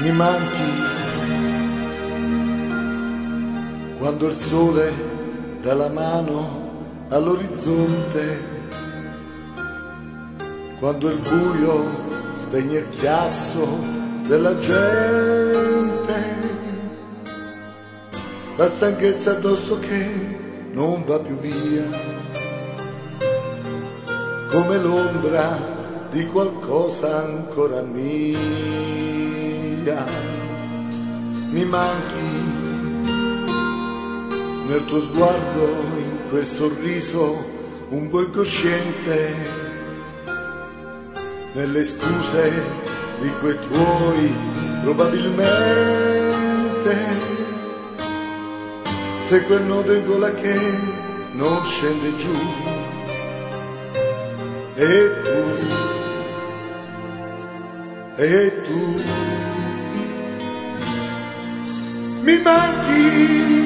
mi manchi quando il sole dà la mano all'orizzonte, quando il buio spegne il chiasso della gente, la stanchezza addosso che non va più via, come l'ombra di qualcosa ancora mia. Mi manchi nel tuo sguardo, in quel sorriso un po' incosciente, nelle scuse di quei tuoi probabilmente, se quel nodo in gola che non scende giù, e tu mi manchi,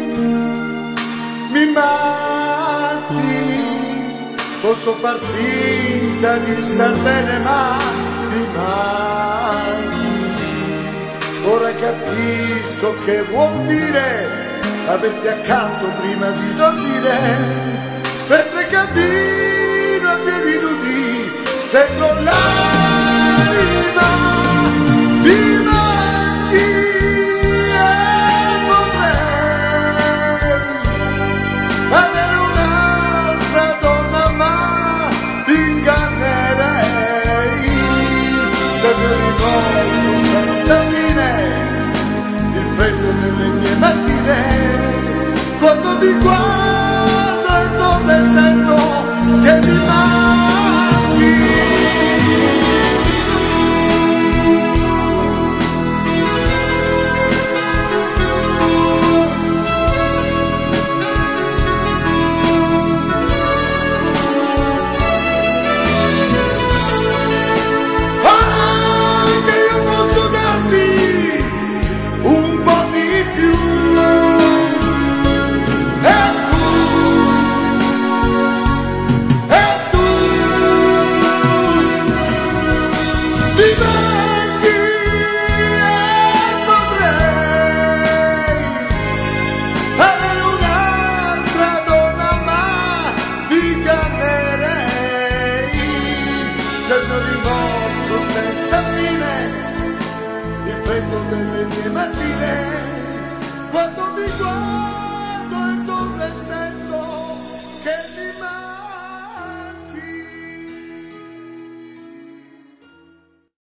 posso far finta di star bene ma mi manchi, ora capisco che vuol dire averti accanto prima di dormire, mentre cammino a piedi nudi dentro la